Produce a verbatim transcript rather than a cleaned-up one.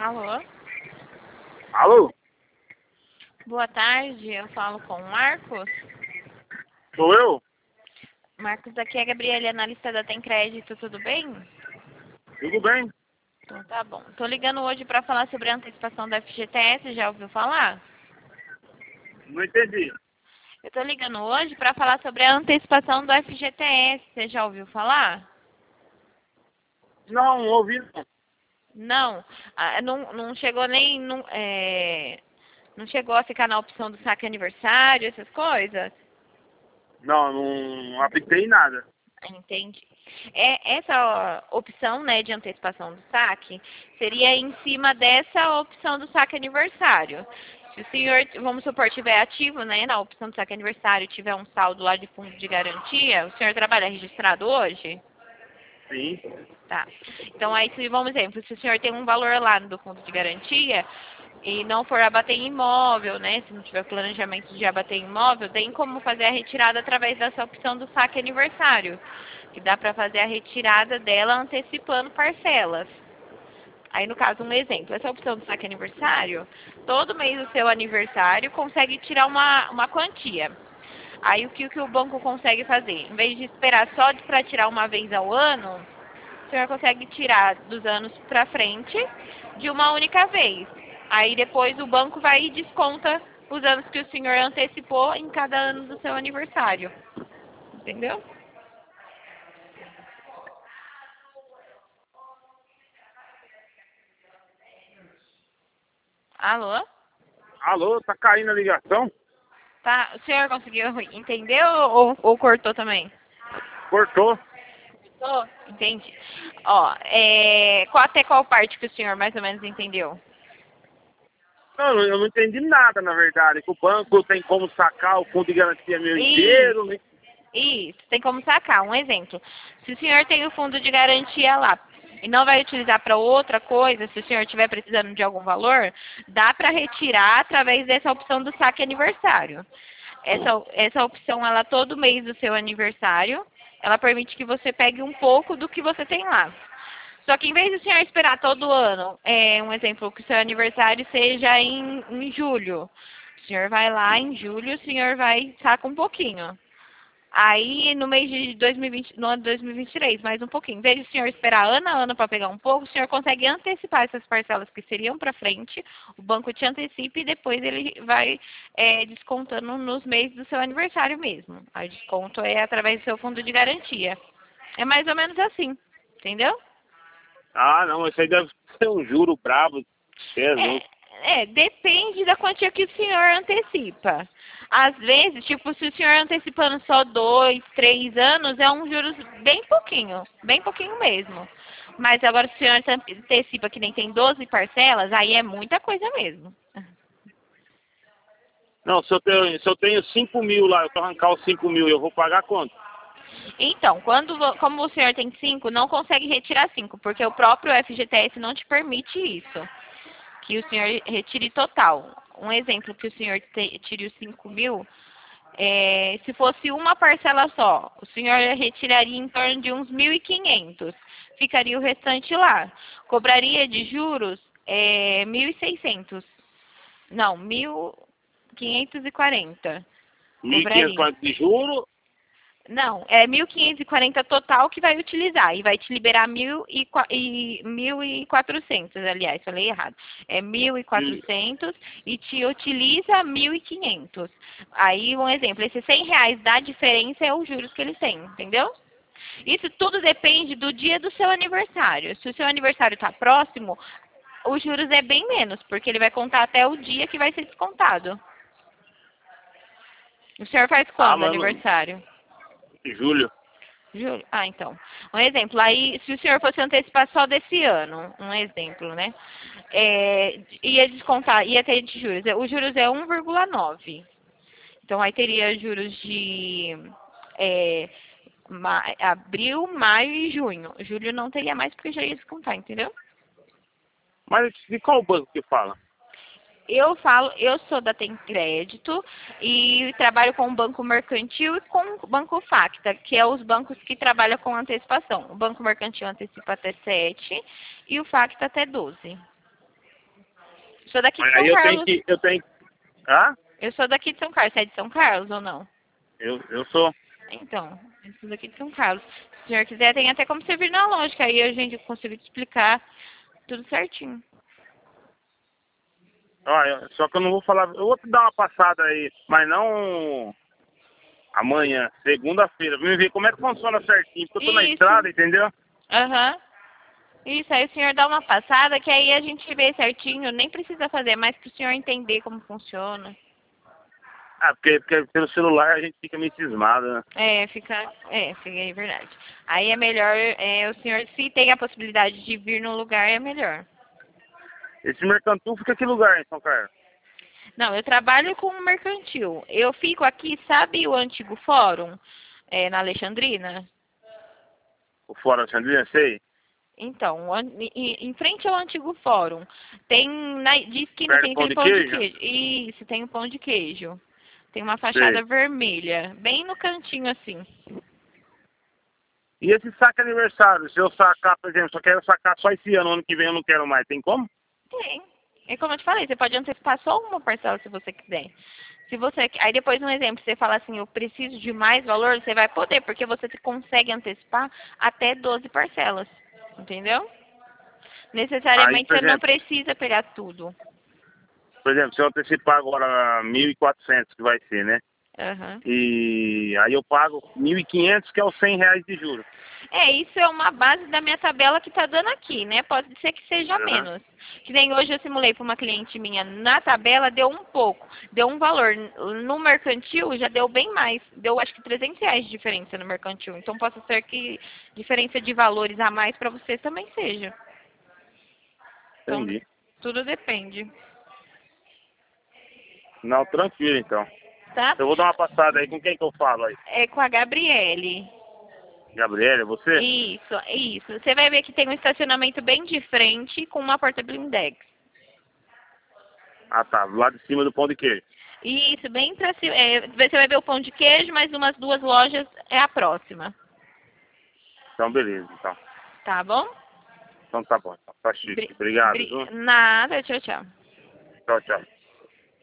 Alô? Alô? Boa tarde, eu falo com o Marcos. Sou eu? Marcos, aqui é a Gabriela, analista da Tem Crédito, tudo bem? Tudo bem? Então tá bom. Tô ligando hoje para falar sobre a antecipação da F G T S, já ouviu falar? Não entendi. Eu tô ligando hoje para falar sobre a antecipação do F G T S, você já ouviu falar? Não, não ouvi não. Não, ah, não, não chegou nem, não, é, não chegou a ficar na opção do saque aniversário, essas coisas? Não, não apliquei nada. Entendi. É, essa ó, opção, né, de antecipação do saque seria em cima dessa opção do saque aniversário. Se o senhor, vamos supor, tiver ativo, né, na opção do saque aniversário, tiver um saldo lá de fundo de garantia, o senhor trabalha registrado hoje? Sim. Tá. Então aí, se, vamos exemplo, se o senhor tem um valor lá do fundo de garantia e não for abater em imóvel, né, se não tiver planejamento de abater em imóvel, tem como fazer a retirada através dessa opção do saque aniversário, que dá para fazer a retirada dela antecipando parcelas. Aí, no caso, um exemplo, essa opção do saque aniversário, todo mês do seu aniversário consegue tirar uma, uma quantia. Aí, o que, o que o banco consegue fazer? Em vez de esperar só para tirar uma vez ao ano, o senhor consegue tirar dos anos para frente de uma única vez. Aí, depois, o banco vai e desconta os anos que o senhor antecipou em cada ano do seu aniversário. Entendeu? Alô? Alô, tá caindo a ligação? Tá, o senhor conseguiu entender ou, ou cortou também? Cortou. Cortou? Entendi. Ó, é, qual, até qual parte que o senhor mais ou menos entendeu? Não, eu não entendi nada, na verdade. Que o banco tem como sacar o fundo de garantia meu Isso, inteiro, né? isso, tem como sacar. Um exemplo. Se o senhor tem o fundo de garantia lá e não vai utilizar para outra coisa, se o senhor estiver precisando de algum valor, dá para retirar através dessa opção do saque aniversário. Essa, essa opção, ela todo mês do seu aniversário, ela permite que você pegue um pouco do que você tem lá. Só que em vez do senhor esperar todo ano, é um exemplo, que o seu aniversário seja em, em julho. O senhor vai lá em julho, o senhor vai saca um pouquinho. Aí no mês de dois mil e vinte, no ano de dois mil e vinte e três, mais um pouquinho. Em vez de o senhor esperar ano a ano para pegar um pouco, o senhor consegue antecipar essas parcelas que seriam para frente, o banco te antecipa e depois ele vai é, descontando nos meses do seu aniversário mesmo. O desconto é através do seu fundo de garantia. É mais ou menos assim, entendeu? Ah, não, isso aí deve ser um juro brabo. Você é louco. É, é, depende da quantia que o senhor antecipa. Às vezes, tipo, se o senhor antecipando só dois, três anos, é um juros bem pouquinho, bem pouquinho mesmo. Mas agora, se o senhor antecipa que nem tem doze parcelas, aí é muita coisa mesmo. Não, se eu tenho, se eu tenho cinco mil lá, eu tô arrancar os cinco mil, eu vou pagar quanto? Então, quando, vo- como o senhor tem cinco, não consegue retirar cinco, porque o próprio F G T S não te permite isso. Que o senhor retire total. Um exemplo que o senhor te- tire os cinco mil, é, se fosse uma parcela só, o senhor retiraria em torno de uns mil e quinhentos. Ficaria o restante lá. Cobraria de juros é, mil e seiscentos. Não, mil quinhentos e quarenta. Mil e Cobraria. quinhentos de juro? Não, é mil quinhentos e quarenta total que vai utilizar e vai te liberar mil e qua- e- mil e quatrocentos, aliás, falei errado. É mil e Hum. quatrocentos e te utiliza mil e quinhentos. Aí, um exemplo, esses cem reais da diferença é os juros que eles têm, entendeu? Isso tudo depende do dia do seu aniversário. Se o seu aniversário está próximo, os juros é bem menos, porque ele vai contar até o dia que vai ser descontado. O senhor faz Ah, quando mano, aniversário? julho. Julho? Ah, então. Um exemplo, aí se o senhor fosse antecipar só desse ano, um exemplo, né? É, ia descontar, ia ter de juros. Os juros é um vírgula nove. Então aí teria juros de é, ma- abril, maio e junho. Julho não teria mais porque já ia descontar, entendeu? Mas de qual banco que fala? Eu falo, eu sou da Tem Crédito e trabalho com o Banco Mercantil e com o Banco Facta, que é os bancos que trabalham com antecipação. O Banco Mercantil antecipa até sete e o Facta até doze. Sou daqui de Mas São aí eu Carlos. tenho que, eu tenho, hã? Eu sou daqui de São Carlos. Você é de São Carlos ou não? Eu, eu sou. Então, eu sou daqui de São Carlos. Se o senhor quiser, tem até como você vir na lógica. Aí a gente consigo te explicar tudo certinho. Olha, só que eu não vou falar, eu vou te dar uma passada aí, mas não amanhã, segunda-feira. Vem ver como é que funciona certinho, porque eu tô na Isso. estrada, entendeu? Aham. Isso, aí o senhor dá uma passada, que aí a gente vê certinho. Nem precisa fazer, mas para o senhor entender como funciona. Ah, porque, porque pelo celular a gente fica meio cismado, né? É, fica. É, fica é verdade. Aí é melhor, é, o senhor, se tem a possibilidade de vir no lugar, é melhor. Esse Mercantil fica em que lugar em São Carlos? Não, eu trabalho com o mercantil. Eu fico aqui, sabe o antigo fórum, é, na Alexandrina? O Fora Alexandrina, sei. Então, an- em em frente ao antigo fórum, tem na, de esquina Perto do tem pão aquele de pão de queijo? queijo. Isso, tem o pão de queijo. Tem uma Sei. fachada vermelha, bem no cantinho assim. E esse saque aniversário, se eu sacar, por exemplo, só quero sacar só esse ano, ano que vem eu não quero mais, tem como? Tem. É como eu te falei, você pode antecipar só uma parcela se você quiser. Se você, aí depois um exemplo, você fala assim, eu preciso de mais valor, você vai poder, porque você consegue antecipar até doze parcelas. Entendeu? Aí, Necessariamente por você não exemplo, precisa pegar tudo. por exemplo, se eu antecipar agora mil e quatrocentos que vai ser, né? Aham. E aí eu pago mil e quinhentos, que é os cem reais de juros. É, isso é uma base da minha tabela que tá dando aqui, né? Pode ser que seja Aham. menos. Que nem hoje eu simulei para uma cliente minha na tabela, deu um pouco, deu um valor. No mercantil já deu bem mais. Deu acho que trezentos reais de diferença no mercantil. Então pode ser que diferença de valores a mais para você também seja. Então Entendi. tudo depende. Não, tranquilo então. Tá? Eu vou dar uma passada aí, com quem que eu falo aí? É com a Gabriele. Gabriela, é você? Isso, isso. Você vai ver que tem um estacionamento bem de frente com uma porta blindex. Ah tá, lá de cima do pão de queijo. Isso, bem pra cima. É, você vai ver o pão de queijo, mas umas duas lojas é a próxima. Então beleza, então. Tá bom? Então tá bom, então. Tá chique. Bri- Obrigado, bri- viu? Nada, tchau, tchau. Tchau, tchau.